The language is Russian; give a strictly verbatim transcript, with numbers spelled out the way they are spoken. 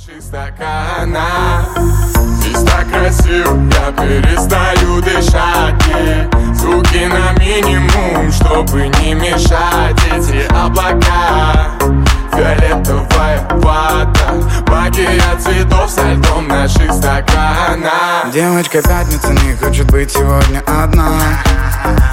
наших стаканах. Здесь так красиво, я перестаю дышать, и звуки на минимум, чтобы не мешать. Эти облака, фиолетовая вата, магия цветов со льдом в наших стаканах. Девочка пятница не хочет быть сегодня одна.